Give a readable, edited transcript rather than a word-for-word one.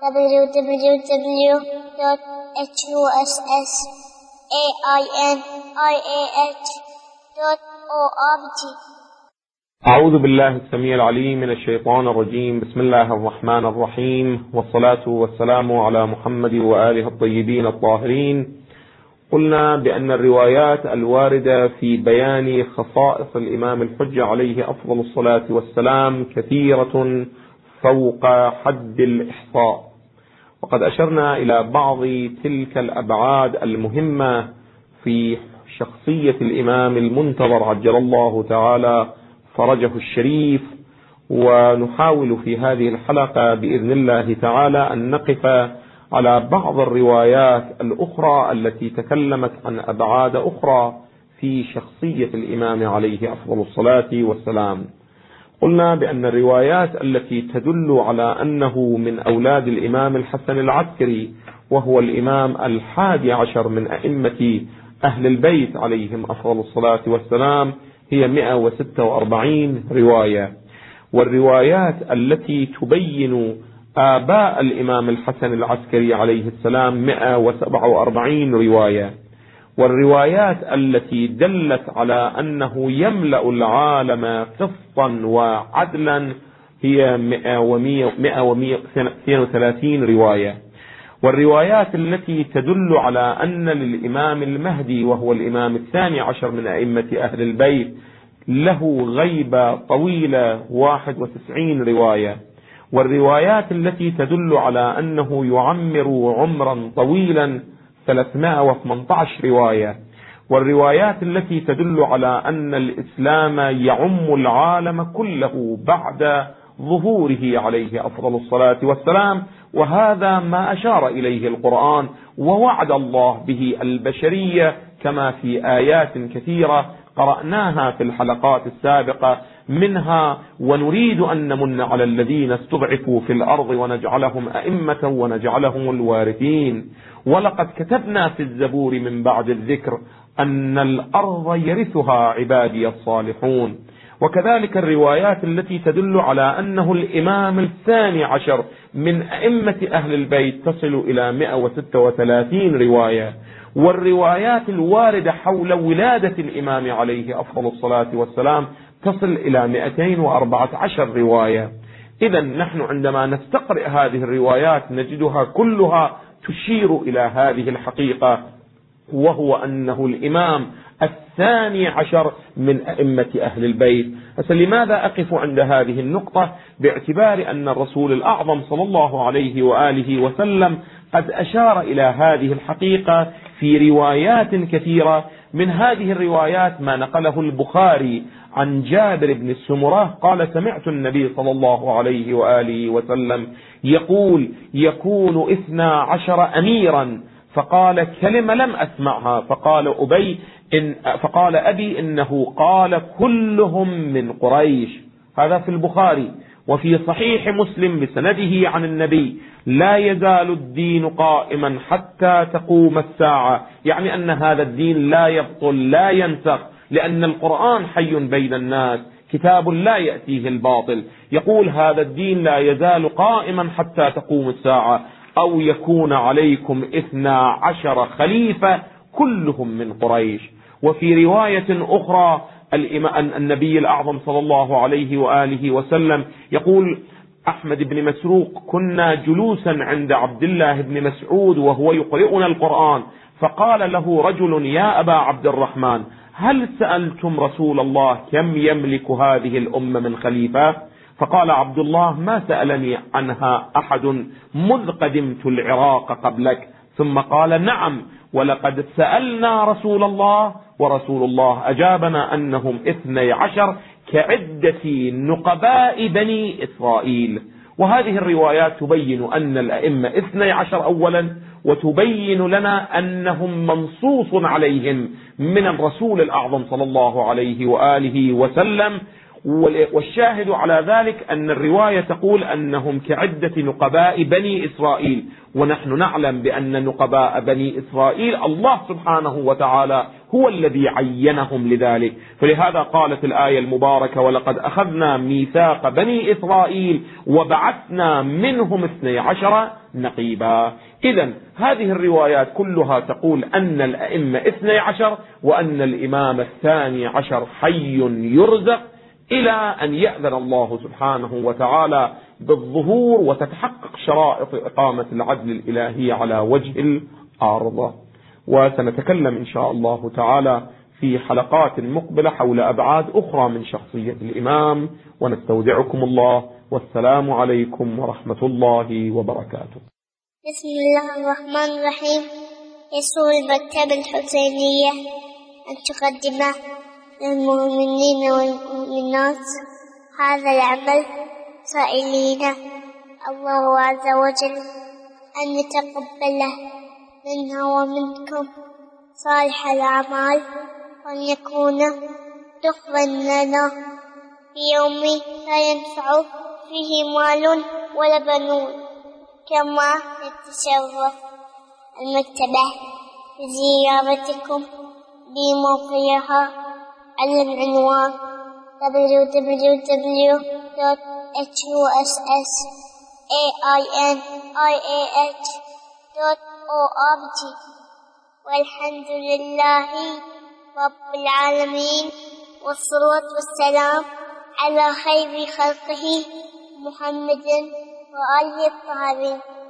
www.hussainih.org. أعوذ بالله السميع العليم من الشيطان الرجيم. بسم الله الرحمن الرحيم، والصلاة والسلام على محمد وآله الطيبين الطاهرين. قلنا بأن الروايات الواردة في بيان خصائص الإمام الحجة عليه أفضل الصلاة والسلام كثيرة فوق حد الإحصاء، وقد أشرنا إلى بعض تلك الأبعاد المهمة في شخصية الإمام المنتظر عجل الله تعالى فرجه الشريف. ونحاول في هذه الحلقة بإذن الله تعالى أن نقف على بعض الروايات الأخرى التي تكلمت عن أبعاد أخرى في شخصية الإمام عليه أفضل الصلاة والسلام. قلنا بأن الروايات التي تدل على أنه من أولاد الإمام الحسن العسكري، وهو الإمام 11 من أئمة أهل البيت عليهم أفضل الصلاة والسلام، هي 146 رواية. والروايات التي تبين آباء الإمام الحسن العسكري عليه السلام 147 رواية. والروايات التي دلت على أنه يملأ العالم قسطا وعدلا هي 132 رواية. والروايات التي تدل على أن للإمام المهدي، وهو الإمام 12 من أئمة أهل البيت، له غيبة طويلة 91 رواية. والروايات التي تدل على أنه يعمر عمرا طويلا 318 رواية. والروايات التي تدل على أن الإسلام يعم العالم كله بعد ظهوره عليه أفضل الصلاة والسلام، وهذا ما أشار إليه القرآن ووعد الله به البشرية، كما في آيات كثيرة قرأناها في الحلقات السابقة، منها ونريد أن نمن على الذين استضعفوا في الأرض ونجعلهم أئمة ونجعلهم الوارثين، ولقد كتبنا في الزبور من بعد الذكر أن الأرض يرثها عبادي الصالحون. وكذلك الروايات التي تدل على أنه الإمام 12 من أئمة أهل البيت تصل إلى 136 رواية. والروايات الواردة حول ولادة الإمام عليه أفضل الصلاة والسلام تصل إلى 214 رواية. إذا نحن عندما نستقرئ هذه الروايات نجدها كلها تشير إلى هذه الحقيقة، وهو أنه الإمام 12 من أئمة أهل البيت. لماذا أقف عند هذه النقطة؟ باعتبار أن الرسول الأعظم صلى الله عليه وآله وسلم قد أشار إلى هذه الحقيقة في روايات كثيرة. من هذه الروايات ما نقله البخاري عن جابر بن السمرة قال: سمعت النبي صلى الله عليه وآله وسلم يقول: يكون 12 أميرا. فقال: كلمة لم أسمعها. فقال أبي إنه قال: كلهم من قريش. هذا في البخاري. وفي صحيح مسلم بسنده عن النبي: لا يزال الدين قائما حتى تقوم الساعة، يعني أن هذا الدين لا يبطل لا ينسخ، لأن القرآن حي بين الناس، كتاب لا يأتيه الباطل. يقول: هذا الدين لا يزال قائما حتى تقوم الساعة، أو يكون عليكم 12 خليفة كلهم من قريش. وفي رواية أخرى النبي الأعظم صلى الله عليه وآله وسلم يقول: أحمد بن مسروق: كنا جلوسا عند عبد الله بن مسعود وهو يقرئنا القرآن، فقال له رجل: يا أبا عبد الرحمن، هل سألتم رسول الله كم يملك هذه الأمة من خليفة؟ فقال عبد الله: ما سألني عنها أحد مذ قدمت العراق قبلك. ثم قال: نعم، ولقد سألنا رسول الله ورسول الله أجابنا أنهم 12 كعدة نقباء بني إسرائيل. وهذه الروايات تبين أن الأئمة 12 أولا، وتبين لنا أنهم منصوص عليهم من الرسول الأعظم صلى الله عليه وآله وسلم. والشاهد على ذلك أن الرواية تقول أنهم كعدة نقباء بني إسرائيل. ونحن نعلم بأن نقباء بني إسرائيل الله سبحانه وتعالى هو الذي عينهم لذلك. فلهذا قالت الآية المباركة: ولقد أخذنا ميثاق بني إسرائيل وبعثنا منهم 12 نقيبا. إذن هذه الروايات كلها تقول أن الأئمة 12 وأن الإمام 12 حي يرزق إلى أن يأذن الله سبحانه وتعالى بالظهور وتتحقق شرائط إقامة العدل الإلهي على وجه الأرض. وسنتكلم إن شاء الله تعالى في حلقات مقبلة حول أبعاد أخرى من شخصية الإمام، ونستودعكم الله، والسلام عليكم ورحمة الله وبركاته. بسم الله الرحمن الرحيم. يسر المكتبة الحسينية أن تقدم للمؤمنين والمؤمنات هذا العمل، سائلين الله عز وجل أن يتقبله منا ومنكم صالح الأعمال، وأن يكون دخلا لنا في يوم لا ينفع فيه مال ولا بنون. كما نتشرف المكتبة بزيارتكم بموقعها على العنوان www.hussainih.org. والحمد لله رب العالمين، والصلاة والسلام على خير خلقه محمد وآله الطاهرين.